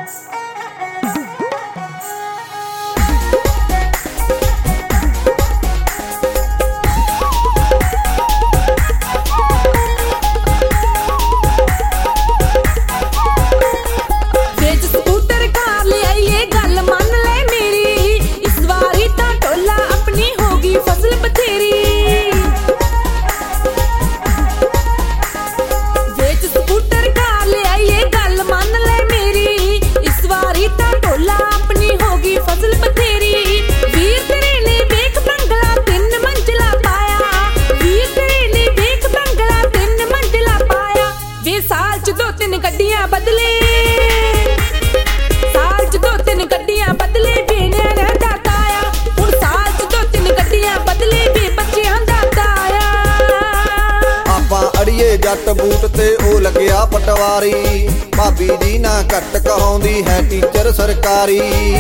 जट boot ते ओ लग्या पटवारी, भाभी दी ना घट कहाउंदी है टीचर सरकारी।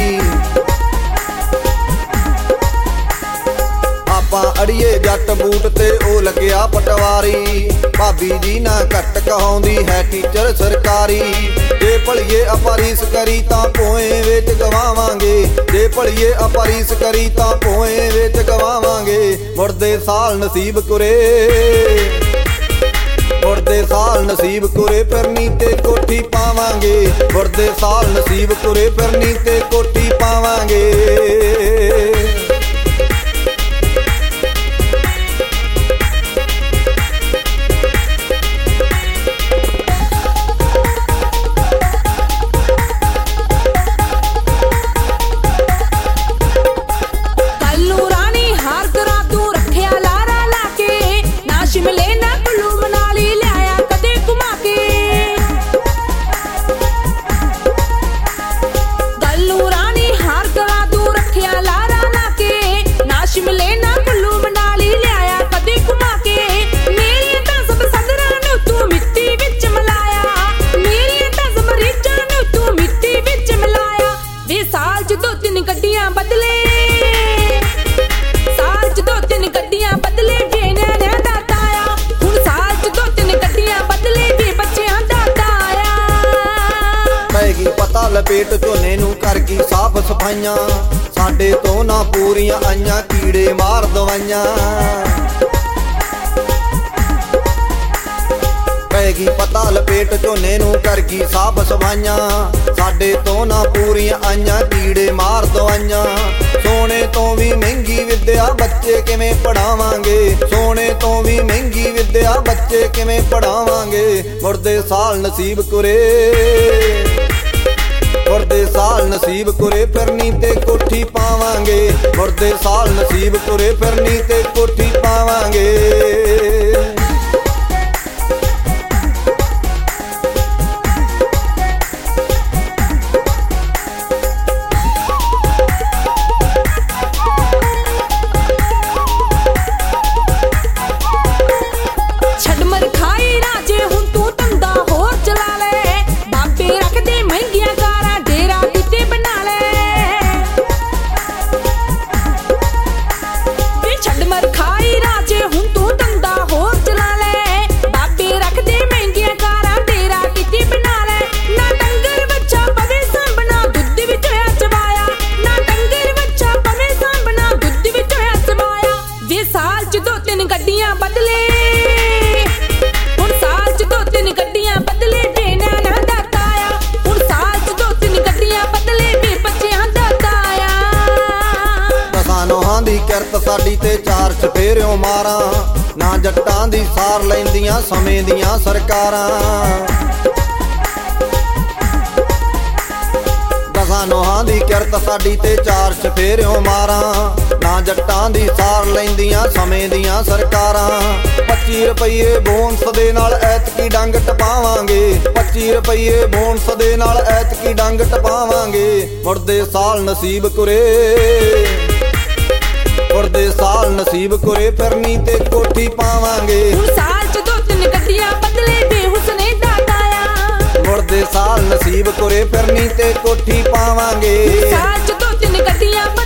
आपां अड़िए जट बूट ते ओ लग्या पटवारी, भाभी दी ना घट कहाउंदी है टीचर सरकारी। जे भलिए अपरीस करी तां पोए विच गवावांगे, जे भलिए अपरीस करी तां पोए विच गवावांगे। मुड़दे साल नसीब कुरे, मुड़दे साल नसीब कुरे, फिरनी ते कोठी पावांगे। मुड़दे साल नसीब कुरे, फिरनी ते कोठी पावांगे। लपेट झोने नूं कर गई साफ सफाइयां, साडे तो ना पूरियां आइयां कीड़े मार दवाइयां। पैगी पता लपेट झोने नूं कर गई साफ सफाइयां, साडे तो ना पूरियां आइयां कीड़े मार दवाइयां। सोने तो भी महंगी विद्या बच्चे किवें पढ़ावांगे, सोने तो भी महंगी विद्या बच्चे किवें पढ़ावांगे। मुड़दे साल नसीब कुरे, मुड़दे साल नसीब कुरे, फिरनी ते कोठी पावांगे। मुड़दे साल नसीब कुरे, फिरनी ते कोठी पावांगे। किरत साडी ते चार चफेरियों मारां, ना जट्टां दी सार लैंदियां समय दियां सरकारां। दसां नोहां दी किरत साडी ते चार चफेरियों मारां, ना जट्टां दी सार लैंदियां समय दियां सरकारां। 25 रुपये बोनस दे नाल ऐतकी डंग टपावांगे, 25 रुपये बोनस दे नाल ऐतकी डंग टपावांगे। मुड़दे साल नसीब कुरे, मुड़दे साल नसीब कुरे, फिरनी ते कोठी पावांगे। साल च 2-3 गड्डियां बदले बेहुसने दा ताया। मुड़दे साल नसीब कुरे, फिरनी ते कोठी पावांगे। साल च 2-3 गड्डियां